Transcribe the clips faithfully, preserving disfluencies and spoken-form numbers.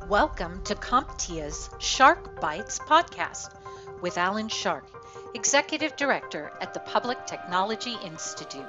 Welcome to CompTIA's Shark Bites podcast with Alan Shark, Executive Director at the Public Technology Institute.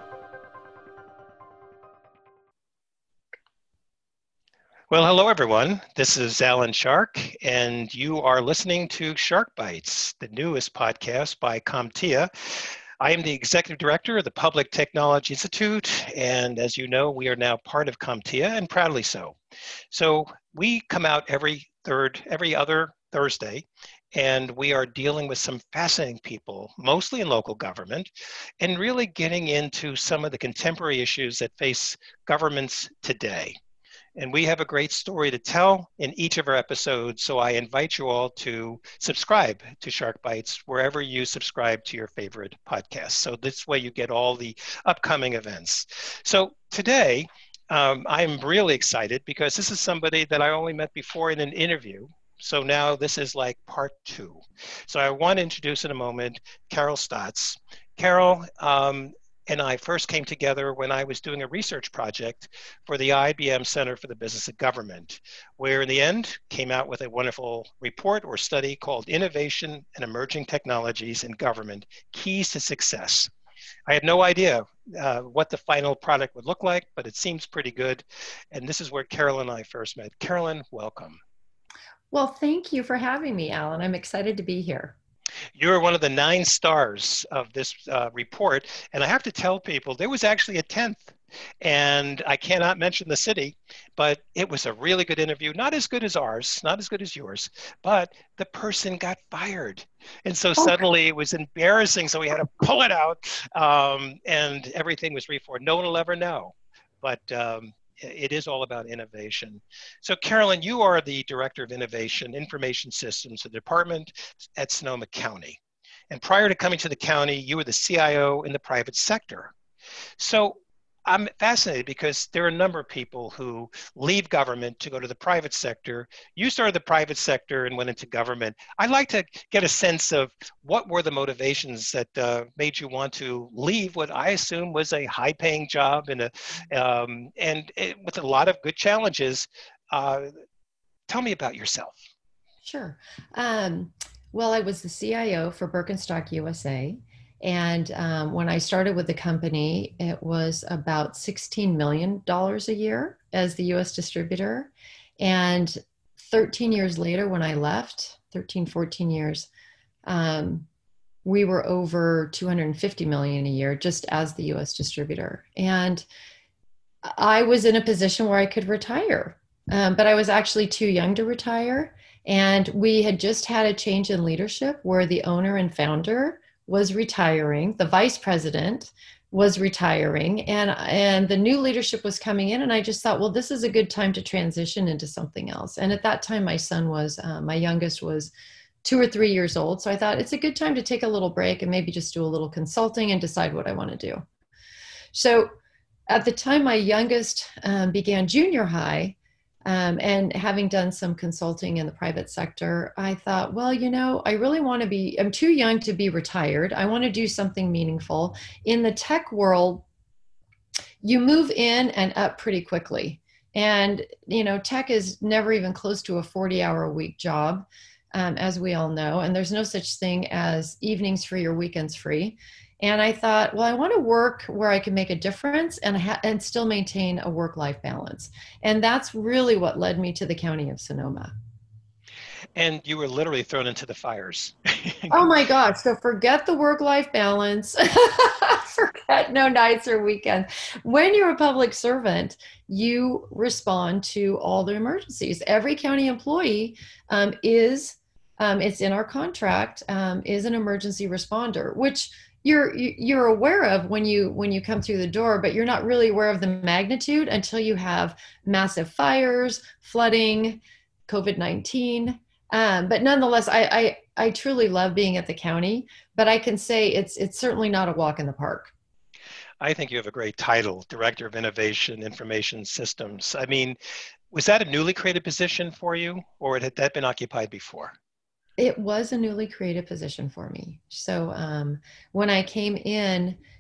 Well, hello, everyone. This is Alan Shark, and you are listening to Shark Bites, the newest podcast by CompTIA. I am the Executive Director of the Public Technology Institute, and as you know, we are now part of CompTIA, and proudly so. So we come out every third, every other Thursday, and we are dealing with some fascinating people, mostly in local government, and really getting into some of the contemporary issues that face governments today. And we have a great story to tell in each of our episodes, so I invite you all to subscribe to Shark Bites wherever you subscribe to your favorite podcast. So this way you get all the upcoming events. So today, um, I'm really excited because this is somebody that I only met before in an interview. So now this is like part two. So I want to introduce in a moment Carol Stotz. Carol, um, and I first came together when I was doing a research project for the I B M Center for the Business of Government, where in the end came out with a wonderful report or study called Innovation and Emerging Technologies in Government, Keys to Success. I had no idea uh, what the final product would look like, but it seems pretty good. And this is where Carol and I first met. Carolyn, welcome. Well, thank you for having me, Alan. I'm excited to be here. You're one of the nine stars of this uh, report. And I have to tell people, there was actually a tenth. And I cannot mention the city, but it was a really good interview. Not as good as ours, not as good as yours, but the person got fired. And so Oh. suddenly it was embarrassing. So we had to pull it out um, and everything was reformed. No one will ever know. But um, it is all about innovation. So Carolyn, you are the Director of Innovation Information Systems, the department at Sonoma County. And prior to coming to the county, you were the C I O in the private sector. So I'm fascinated because there are a number of people who leave government to go to the private sector. You started the private sector and went into government. I'd like to get a sense of what were the motivations that uh, made you want to leave what I assume was a high-paying job and, a, um, and it, with a lot of good challenges. Uh, tell me about yourself. Sure. Um, well, I was the C I O for Birkenstock U S A. And um, when I started with the company, it was about sixteen million dollars a year as the U S distributor. And thirteen years later, when I left, thirteen, fourteen years, um, we were over two hundred fifty million dollars a year just as the U S distributor. And I was in a position where I could retire, um, but I was actually too young to retire. And we had just had a change in leadership where the owner and founder was retiring, the vice president was retiring, and, and the new leadership was coming in. And I just thought, well, this is a good time to transition into something else. And at that time, my son was, uh, my youngest was two or three years old. So I thought it's a good time to take a little break and maybe just do a little consulting and decide what I want to do. So at the time my youngest um, began junior high, Um, and having done some consulting in the private sector, I thought, well, you know, I really want to be, I'm too young to be retired. I want to do something meaningful. In the tech world, you move in and up pretty quickly. And, you know, tech is never even close to a forty hour a week job, um, as we all know. And there's no such thing as evenings free or weekends free. And I thought, well, I want to work where I can make a difference and ha- and still maintain a work-life balance. And that's really what led me to the County of Sonoma. And you were literally thrown into the fires. Oh my gosh. So forget the work-life balance. Forget no nights or weekends. When you're a public servant, you respond to all the emergencies. Every county employee um, is, um, it's in our contract, um, is an emergency responder, which you're you're aware of when you when you come through the door, but you're not really aware of the magnitude until you have massive fires, flooding, COVID nineteen. Um, but nonetheless, I, I I truly love being at the county, but I can say it's it's certainly not a walk in the park. I think you have a great title, Director of Innovation Information Systems. I mean, was that a newly created position for you, or had that been occupied before? It was a newly created position for me. So um, when I came in,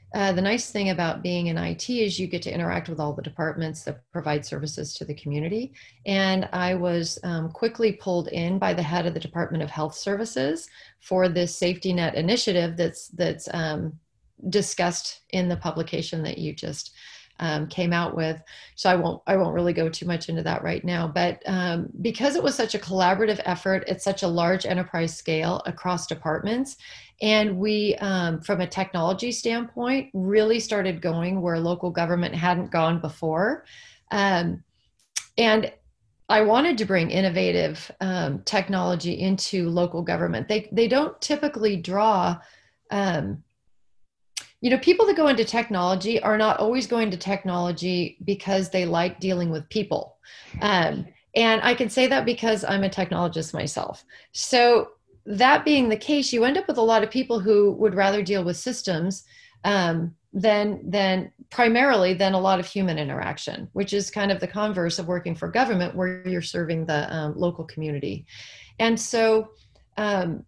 uh, the nice thing about being in I T is you get to interact with all the departments that provide services to the community. And I was um, quickly pulled in by the head of the Department of Health Services for this safety net initiative that's that's um, discussed in the publication that you just um, came out with. So I won't I won't really go too much into that right now. But um, because it was such a collaborative effort at such a large enterprise scale across departments, and we, um, from a technology standpoint, really started going where local government hadn't gone before. Um, and I wanted to bring innovative um, technology into local government. They they don't typically draw, um, you know, people that go into technology are not always going to technology because they like dealing with people. Um, and I can say that because I'm a technologist myself. So that being the case, you end up with a lot of people who would rather deal with systems um, than than primarily than a lot of human interaction, which is kind of the converse of working for government, where you're serving the um, local community. And so um,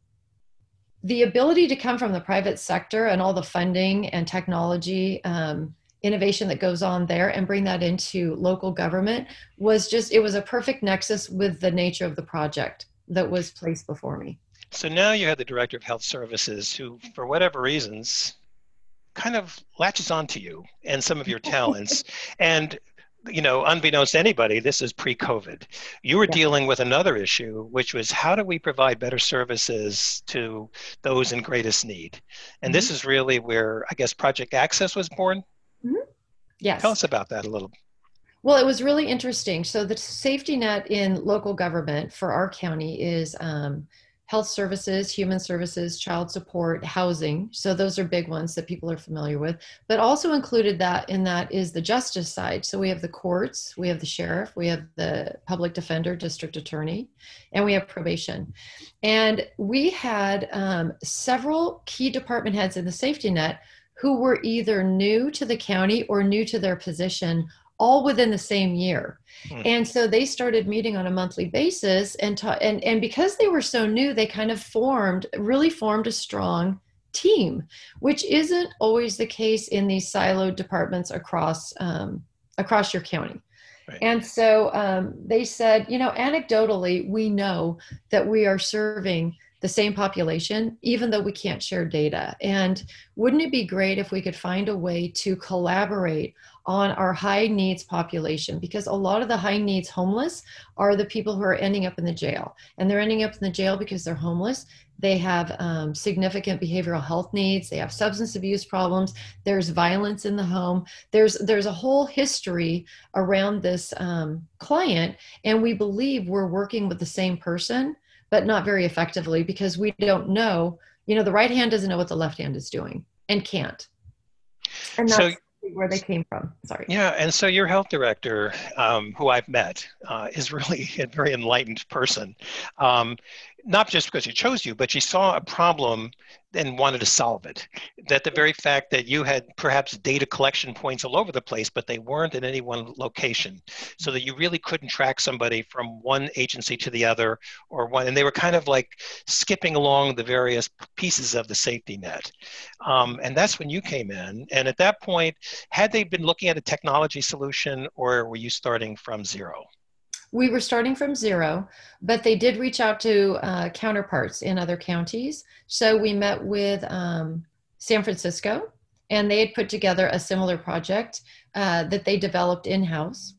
the ability to come from the private sector and all the funding and technology um, innovation that goes on there and bring that into local government was just, it was a perfect nexus with the nature of the project that was placed before me. So now you have the Director of Health Services who, for whatever reasons, kind of latches onto you and some of your talents. And, you know, unbeknownst to anybody, this is pre-COVID. You were yeah. dealing with another issue, which was how do we provide better services to those in greatest need? And mm-hmm. this is really where, I guess, Project Access was born. Mm-hmm. Yes. Tell us about that a little. Well, it was really interesting. So the safety net in local government for our county is um, health services, human services, child support, housing. So those are big ones that people are familiar with. But also included that in that is the justice side. So we have the courts, we have the sheriff, we have the public defender, district attorney, and we have probation. And we had um, several key department heads in the safety net who were either new to the county or new to their position, all within the same year. Hmm. And so they started meeting on a monthly basis and, ta- and and because they were so new, they kind of formed, really formed a strong team, which isn't always the case in these siloed departments across, um, across your county. Right. And so um, they said, you know, anecdotally, we know that we are serving the same population, even though we can't share data. And wouldn't it be great if we could find a way to collaborate on our high needs population? Because a lot of the high needs homeless are the people who are ending up in the jail. And they're ending up in the jail because they're homeless. They have um, significant behavioral health needs. They have substance abuse problems. There's violence in the home. There's, there's a whole history around this um, client. And we believe we're working with the same person, but not very effectively because we don't know, you know, the right hand doesn't know what the left hand is doing and can't. And that's so, where they came from. Sorry. Yeah. And so your health director, um, who I've met, uh, is really a very enlightened person. Um, not just because she chose you, but she saw a problem and wanted to solve it. That the very fact that you had perhaps data collection points all over the place, but they weren't in any one location, so that you really couldn't track somebody from one agency to the other, or one, and they were kind of like skipping along the various pieces of the safety net. Um, and that's when you came in. And at that point, had they been looking at a technology solution, or were you starting from zero? We were starting from zero, but they did reach out to uh, counterparts in other counties. So we met with um, San Francisco, and they had put together a similar project uh, that they developed in-house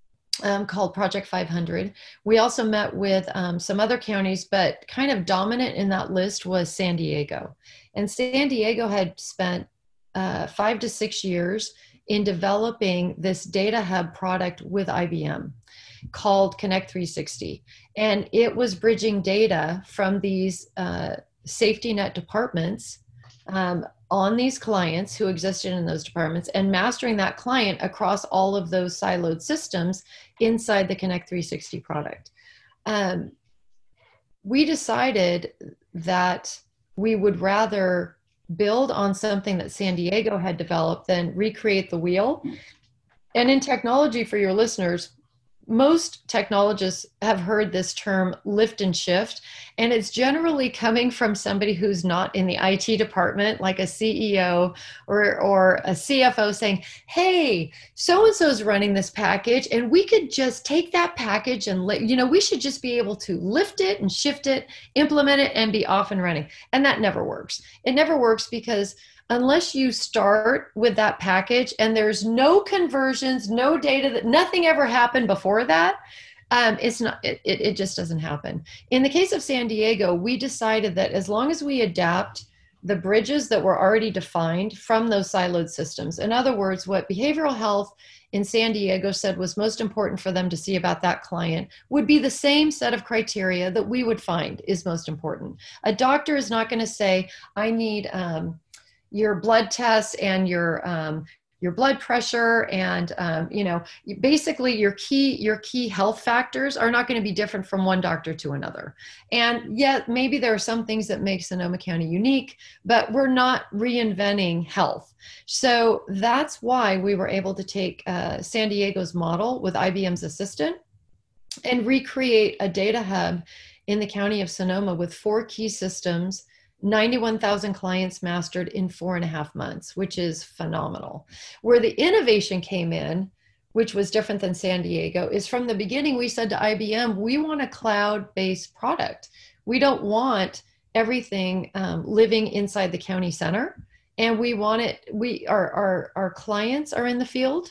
um, called Project five hundred. We also met with um, some other counties, but kind of dominant in that list was San Diego. And San Diego had spent uh, five to six years in developing this data hub product with I B M called Connect three sixty. And it was bridging data from these uh, safety net departments um, on these clients who existed in those departments and mastering that client across all of those siloed systems inside the Connect three sixty product. Um, we decided that we would rather build on something that San Diego had developed than recreate the wheel. And in technology, for your listeners, most technologists have heard this term lift and shift, and it's generally coming from somebody who's not in the I T department, like a C E O or, or a C F O saying, hey, so-and-so's running this package, and we could just take that package and, you know, we should just be able to lift it and shift it, implement it, and be off and running. And that never works. It never works because unless you start with that package and there's no conversions, no data, that nothing ever happened before that, um, it's not, it, it, it just doesn't happen. In the case of San Diego, we decided that as long as we adapt the bridges that were already defined from those siloed systems, in other words, what behavioral health in San Diego said was most important for them to see about that client would be the same set of criteria that we would find is most important. A doctor is not going to say, I need, um, your blood tests and your um, your blood pressure and um, you know, basically your key your key health factors are not going to be different from one doctor to another. And yet maybe there are some things that make Sonoma County unique, but we're not reinventing health. So that's why we were able to take uh, San Diego's model with I B M's Assistant and recreate a data hub in the county of Sonoma with four key systems, ninety-one thousand clients mastered in four and a half months, which is phenomenal. Where the innovation came in, which was different than San Diego, is from the beginning we said to I B M, we want a cloud-based product. We don't want everything um, living inside the county center. And we want it, we, our, our, our clients are in the field.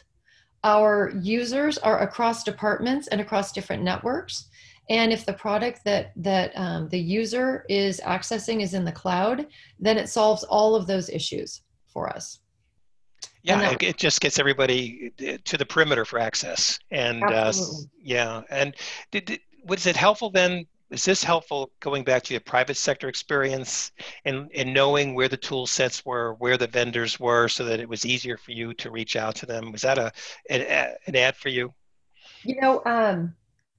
Our users are across departments and across different networks. And if the product that that um, the user is accessing is in the cloud, then it solves all of those issues for us. Yeah, that, it, it just gets everybody to the perimeter for access. And uh, yeah, and did, did, was it helpful then? Is this helpful going back to your private sector experience and, and knowing where the tool sets were, where the vendors were, so that it was easier for you to reach out to them? Was that a an, an ad for you? You know, um,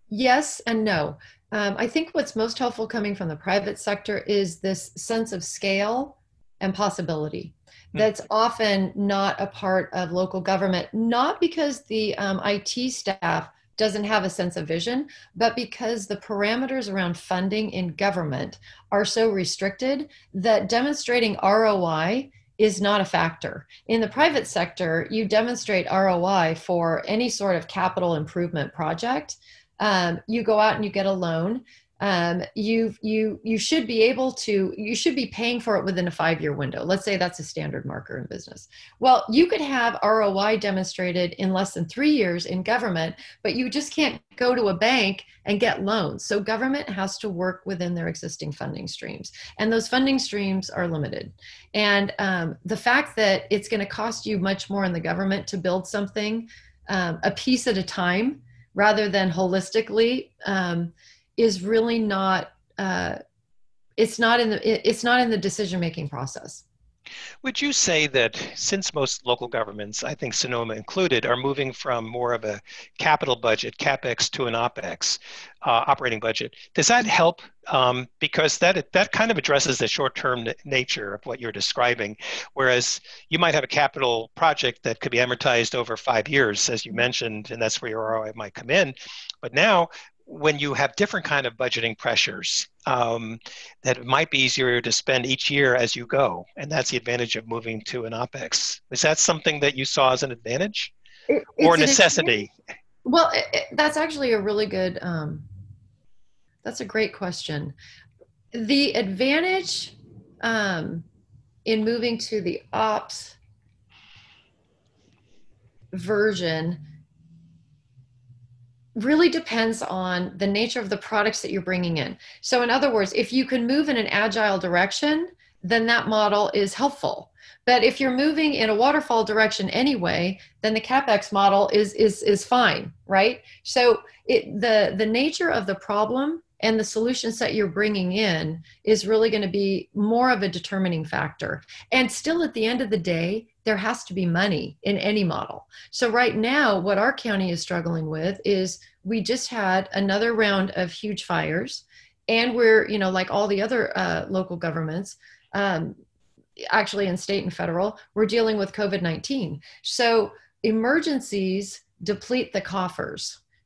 yes and no. Um, I think what's most helpful coming from the private sector is this sense of scale and possibility that's often not a part of local government, not because the um, I T staff doesn't have a sense of vision, but because the parameters around funding in government are so restricted that demonstrating R O I is not a factor. In the private sector, you demonstrate R O I for any sort of capital improvement project. Um, you go out and you get a loan. Um, you you you should be able to, you should be paying for it within a five-year window. Let's say that's a standard marker in business. Well, you could have R O I demonstrated in less than three years in government, but you just can't go to a bank and get loans. So government has to work within their existing funding streams, and those funding streams are limited. And um, the fact that it's going to cost you much more in the government to build something um, a piece at a time rather than holistically, um, is really not, uh, it's not in the, it's not in the decision-making process. Would you say that since most local governments, I think Sonoma included, are moving from more of a capital budget, CapEx, to an OpEx, uh, operating budget, does that help? Um, because that that kind of addresses the short-term n- nature of what you're describing, whereas you might have a capital project that could be amortized over five years, as you mentioned, and that's where your R O I might come in. But now, when you have different kind of budgeting pressures, um, that it might be easier to spend each year as you go. And that's the advantage of moving to an OpEx. Is that something that you saw as an advantage it, or a necessity? Well, it, it, that's actually a really good, um, that's a great question. The advantage um, in moving to the ops version really depends on the nature of the products that you're bringing in. So in other words, if you can move in an agile direction, then that model is helpful. But if you're moving in a waterfall direction anyway, then the CapEx model is is is fine, right? So it, the the nature of the problem and the solution set you're bringing in is really going to be more of a determining factor. And still, at the end of the day, there has to be money in any model. So right now, what our county is struggling with is we just had another round of huge fires, and we're, you know, like all the other uh, local governments, um, actually in state and federal, we're dealing with COVID nineteen. So emergencies deplete the coffers.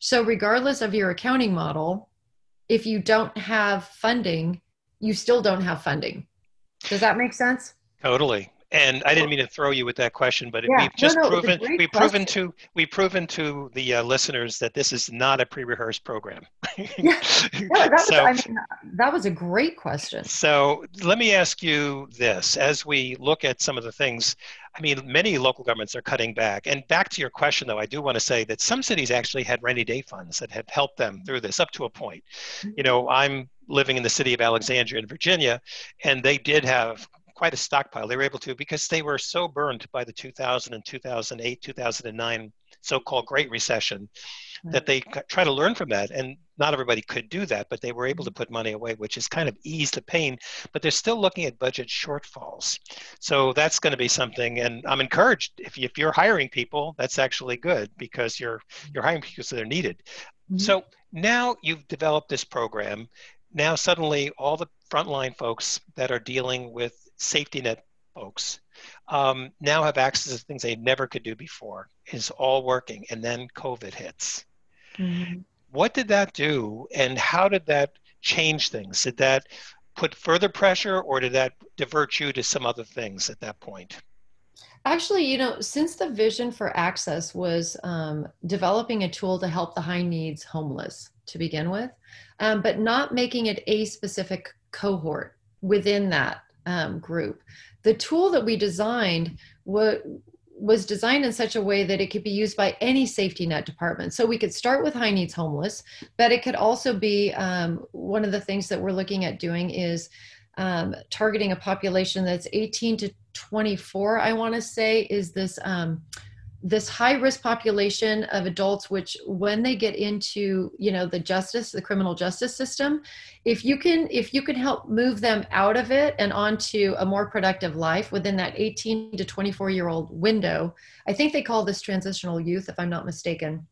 So regardless of your accounting model, if you don't have funding, you still don't have funding. Does that make sense? Totally. And I didn't mean to throw you with that question, but Yeah, we've no, just no, it was a proven great we've proven question. to we've proven to the uh, listeners that this is not a pre-rehearsed program. Yeah, no, that was, so I mean, that was a great question. so let me ask you this: as we look at some of the things, I mean, many local governments are cutting back. And back to your question, though, I do want to say that some cities actually had rainy day funds that have helped them through this up to a point. You know, I'm living in the city of Alexandria in Virginia, and they did have quite a stockpile. They were able to because they were so burned by the two thousand and two thousand eight, two thousand nine so-called Great Recession that they try to learn from that. And not everybody could do that, but they were able to put money away, which has kind of eased the pain, but they're still looking at budget shortfalls. So that's going to be something. And I'm encouraged if, you, if you're hiring people, that's actually good because you're, you're hiring people so they're needed. Mm-hmm. So now you've developed this program. Now suddenly all the frontline folks that are dealing with safety net folks um, now have access to things they never could do before. It's all working, and then COVID hits. Mm-hmm. What did that do, and how did that change things? Did that put further pressure, or did that divert you to some other things at that point? Actually, you know, since the vision for Access was um, developing a tool to help the high needs homeless to begin with, um, but not making it a specific cohort within that um, group. The tool that we designed was, was designed in such a way that it could be used by any safety net department. So we could start with high needs homeless, but it could also be um, one of the things that we're looking at doing is um, targeting a population that's eighteen to twenty-four, I want to say, is this um, this high risk population of adults, which when they get into, you know, the justice, the criminal justice system, if you can, if you can help move them out of it and onto a more productive life within that eighteen to twenty-four year old window, I think they call this transitional youth, if I'm not mistaken.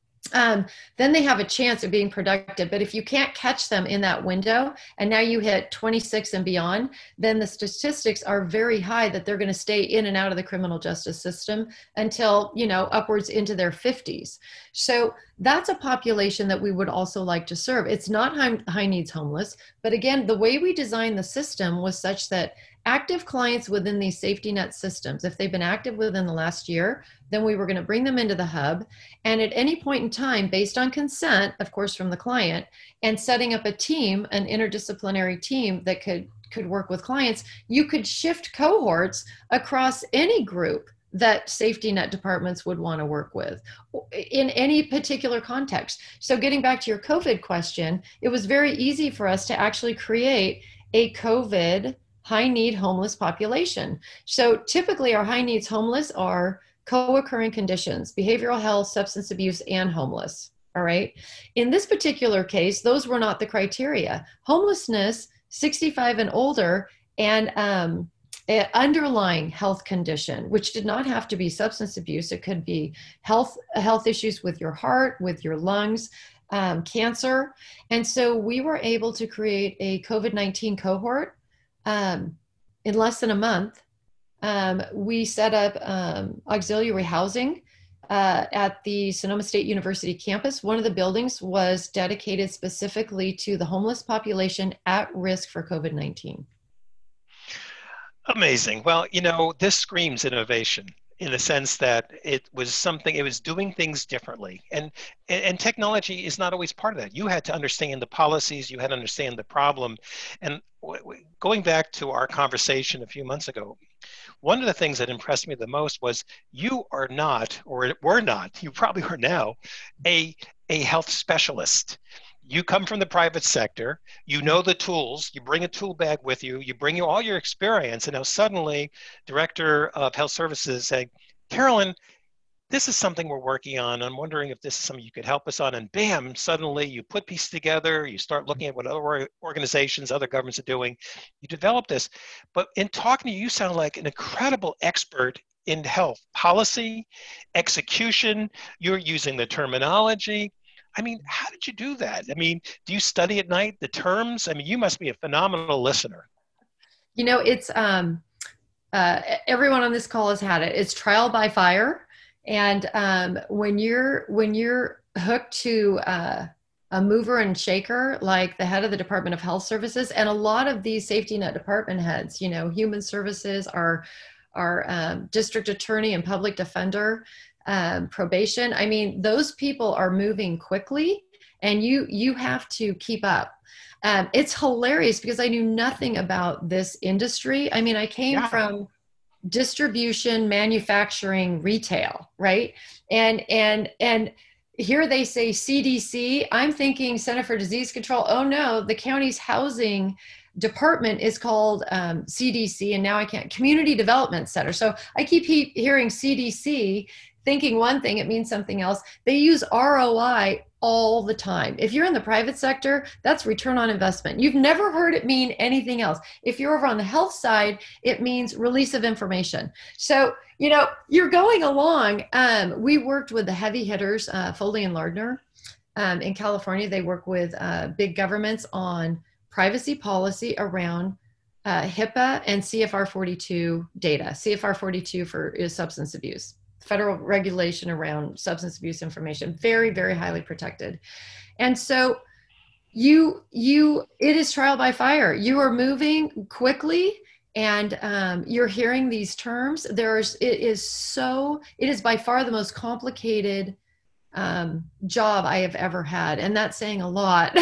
Um, then they have a chance of being productive. But if you can't catch them in that window and now you hit twenty-six and beyond, then the statistics are very high that they're going to stay in and out of the criminal justice system until, you know, upwards into their fifties. So that's a population that we would also like to serve. It's not high, high needs homeless, but again, the way we designed the system was such that active clients within these safety net systems, if they've been active within the last year, then we were going to bring them into the hub. And at any point in time, based on consent, of course, from the client, and setting up a team, an interdisciplinary team that could, could work with clients, you could shift cohorts across any group that safety net departments would want to work with in any particular context. So getting back to your COVID question, it was very easy for us to actually create a COVID high need homeless population. So typically our high needs homeless are co-occurring conditions, behavioral health, substance abuse, and homeless. All right. In this particular case, those were not the criteria. Homelessness, sixty-five and older, and um, an underlying health condition, which did not have to be substance abuse. It could be health, health issues with your heart, with your lungs, um, cancer. And so we were able to create a COVID nineteen cohort um, in less than a month. Um, we set up um, auxiliary housing uh, at the Sonoma State University campus. One of the buildings was dedicated specifically to the homeless population at risk for COVID nineteen. Amazing. Well, you know, this screams innovation in the sense that it was something, it was doing things differently. And, and technology is not always part of that. You had to understand the policies, you had to understand the problem. And going back to our conversation a few months ago, one of the things that impressed me the most was you are not, or were not, you probably are now, a, a health specialist. You come from the private sector, you know the tools, you bring a tool bag with you, you bring you all your experience, and now suddenly, Director of Health Services saying, Carolyn, this is something we're working on. I'm wondering if this is something you could help us on. And bam, suddenly you put pieces together, you start looking at what other organizations, other governments are doing, you develop this. But in talking to you, you sound like an incredible expert in health policy, execution, you're using the terminology. I mean, how did you do that? I mean, do you study at night, the terms? I mean, you must be a phenomenal listener. You know, it's, um, uh, everyone on this call has had it. It's trial by fire. And um, when you're, when you're hooked to uh, a mover and shaker, like the head of the Department of Health Services, and a lot of these safety net department heads, you know, human services, our, our um, district attorney and public defender, um, probation. I mean, those people are moving quickly, and you, you have to keep up. Um, it's hilarious because I knew nothing about this industry. I mean, I came Yeah. from distribution, manufacturing, retail, right? And, and, and here they say C D C. I'm thinking Center for Disease Control. Oh no, the county's housing department is called um, C D C, and now I can't, Community Development Center. So I keep he- hearing C D C, thinking one thing, it means something else. They use R O I all the time. If you're in the private sector, that's return on investment. You've never heard it mean anything else. If you're over on the health side, it means release of information. So, you know, you're going along. Um, we worked with the heavy hitters, uh, Foley and Lardner um, in California. They work with uh, big governments on privacy policy around uh, HIPAA and C F R forty-two data. C F R forty-two for is substance abuse. Federal regulation around substance abuse information, very, very highly protected. And so you, you, it is trial by fire. You are moving quickly, and um, you're hearing these terms. There's, it is so, it is by far the most complicated um, job I have ever had. And that's saying a lot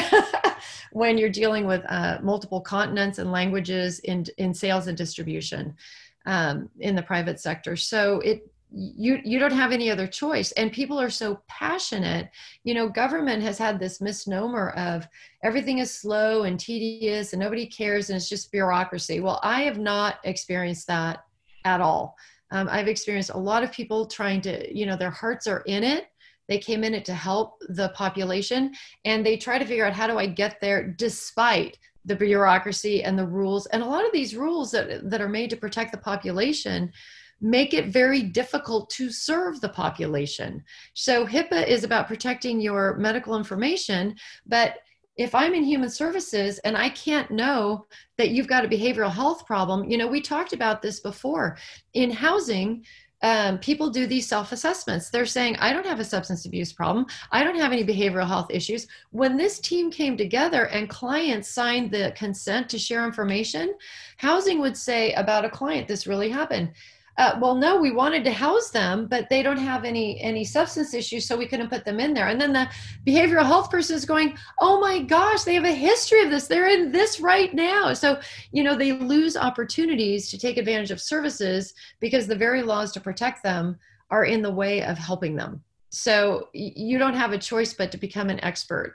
when you're dealing with uh, multiple continents and languages in, in sales and distribution um, in the private sector. So it, you you don't have any other choice. And people are so passionate. You know, government has had this misnomer of everything is slow and tedious and nobody cares and it's just bureaucracy. Well, I have not experienced that at all. Um, I've experienced a lot of people trying to, you know, their hearts are in it. They came in it to help the population, and they try to figure out, how do I get there despite the bureaucracy and the rules? And a lot of these rules that, that are made to protect the population make it very difficult to serve the population. So HIPAA is about protecting your medical information, but if I'm in human services and I can't know that you've got a behavioral health problem, you know, we talked about this before. In housing, um, people do these self-assessments. They're saying, I don't have a substance abuse problem. I don't have any behavioral health issues. When this team came together and clients signed the consent to share information, housing would say about a client, this really happened. Uh, well, no, we wanted to house them, but they don't have any any substance issues, so we couldn't put them in there. And then the behavioral health person is going, oh my gosh, they have a history of this. They're in this right now. So, you know, they lose opportunities to take advantage of services because the very laws to protect them are in the way of helping them. So you don't have a choice but to become an expert.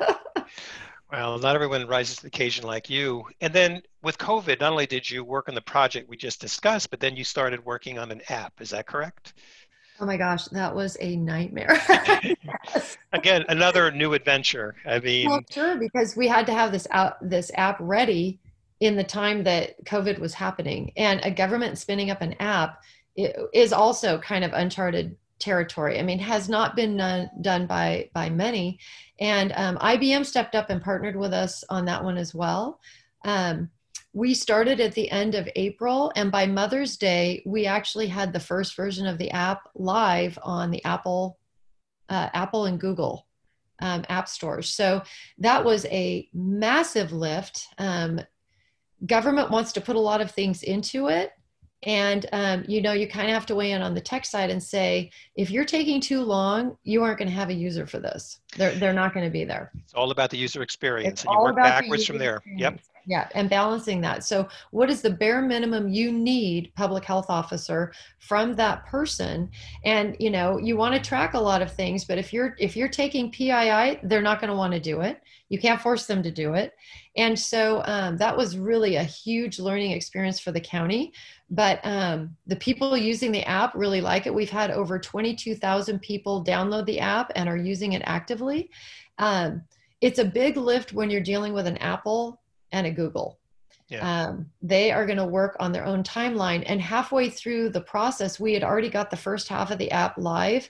Well, not everyone rises to the occasion like you. And then with COVID, not only did you work on the project we just discussed, but then you started working on an app. Is that correct? Oh my gosh, that was a nightmare. Yes. Again, another new adventure. I mean, Well, sure, because we had to have this out, this app ready in the time that COVID was happening, and a government spinning up an app is also kind of uncharted territory. I mean, has not been done, done by by many, and um, I B M stepped up and partnered with us on that one as well. Um, we started at the end of April, and by Mother's Day, we actually had the first version of the app live on the Apple, uh, Apple and Google um, app stores. So that was a massive lift. Um, government wants to put a lot of things into it. And, um, you know, you kind of have to weigh in on the tech side and say, if you're taking too long, you aren't going to have a user for this. They're, they're not going to be there. it's all about the user experience, It's and you all work about the backwards from user there. experience. Yep. Yeah, and balancing that. So what is the bare minimum you need, public health officer, from that person? And, you know, you want to track a lot of things, but if you're if you're taking P I I, they're not going to want to do it. You can't force them to do it. And so um, that was really a huge learning experience for the county. But um, the people using the app really like it. We've had over twenty-two thousand people download the app and are using it actively. Um, it's a big lift when you're dealing with an Apple and a Google. Yeah. Um, they are going to work on their own timeline. And halfway through the process, we had already got the first half of the app live.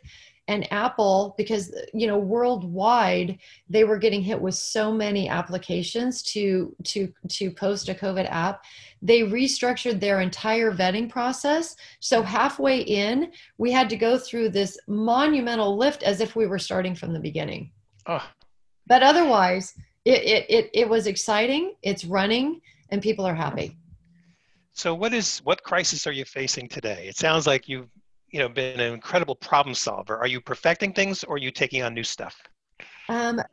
And Apple, because, you know, worldwide, they were getting hit with so many applications to, to, to post a COVID app. They restructured their entire vetting process. So halfway in, we had to go through this monumental lift as if we were starting from the beginning. Oh. But otherwise, it, it, it, it was exciting, it's running, and people are happy. So what is, what crisis are you facing today? It sounds like you've, you know, been an incredible problem solver. Are you perfecting things, or are you taking on new stuff? Um,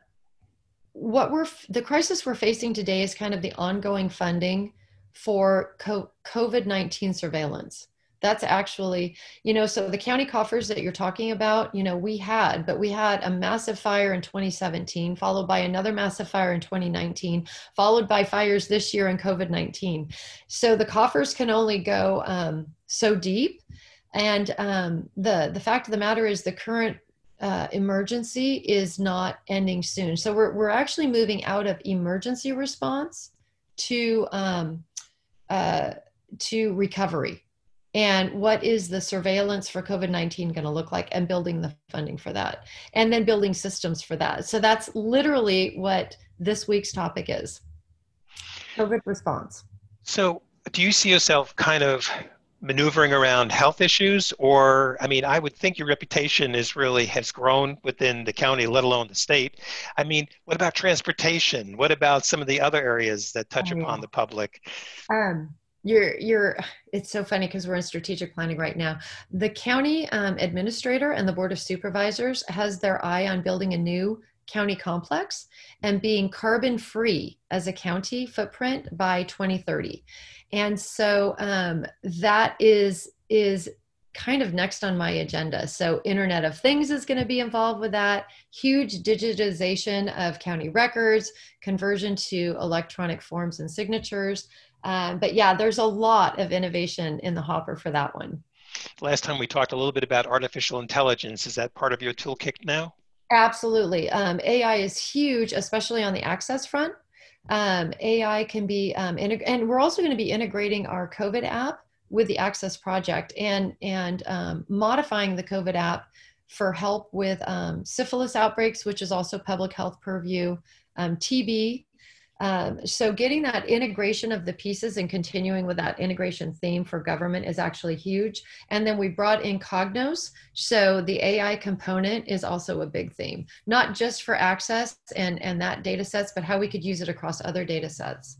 what we're, the crisis we're facing today is kind of the ongoing funding for COVID nineteen surveillance. That's actually, you know, so the county coffers that you're talking about, you know, we had, but we had a massive fire in twenty seventeen, followed by another massive fire in twenty nineteen, followed by fires this year in COVID nineteen. So the coffers can only go um, so deep. And um, the, the fact of the matter is the current uh, emergency is not ending soon. So we're, we're actually moving out of emergency response to, um, uh, to recovery. And what is the surveillance for COVID nineteen going to look like, and building the funding for that, and then building systems for that. So that's literally what this week's topic is. COVID response. So do you see yourself kind of maneuvering around health issues? Or, I mean, I would think your reputation is really has grown within the county, let alone the state. I mean, what about transportation? What about some of the other areas that touch oh, upon yeah. the public? Um, You're, you're, it's so funny because we're in strategic planning right now. The county um, administrator and the board of supervisors has their eye on building a new county complex and being carbon free as a county footprint by twenty thirty. And so um, that is, is kind of next on my agenda. So Internet of Things is going to be involved with that, huge digitization of county records, conversion to electronic forms and signatures. Um, but yeah, there's a lot of innovation in the hopper for that one. Last time we talked a little bit about artificial intelligence. Is that part of your toolkit now? Absolutely. Um, A I is huge, especially on the access front. Um, A I can be, um, integ- and we're also going to be integrating our COVID app with the Access Project and, and um, modifying the COVID app for help with um, syphilis outbreaks, which is also public health purview, um, T B. Um, so getting that integration of the pieces and continuing with that integration theme for government is actually huge. And then we brought in Cognos. So the A I component is also a big theme, not just for access and, and that data sets, but how we could use it across other data sets.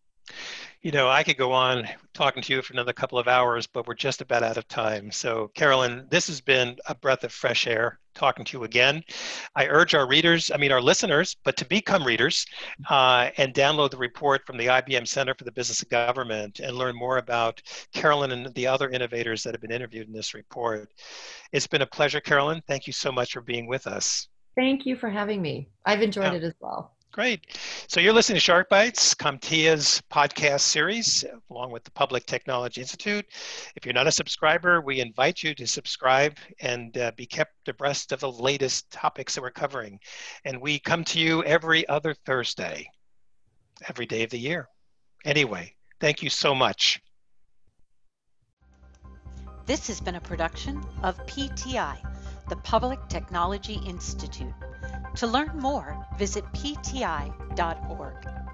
You know, I could go on talking to you for another couple of hours, but we're just about out of time. So Carolyn, this has been a breath of fresh air talking to you again. I urge our readers, I mean our listeners, but to become readers uh, and download the report from the I B M Center for the Business of Government and learn more about Carolyn and the other innovators that have been interviewed in this report. It's been a pleasure, Carolyn. Thank you so much for being with us. Thank you for having me. I've enjoyed Yeah. it as well. Great. So you're listening to Shark Bites, CompTIA's podcast series, along with the Public Technology Institute. If you're not a subscriber, we invite you to subscribe and uh, be kept abreast of the latest topics that we're covering. And we come to you every other Thursday, every day of the year. Anyway, thank you so much. This has been a production of P T I, the Public Technology Institute. To learn more, visit P T I dot org.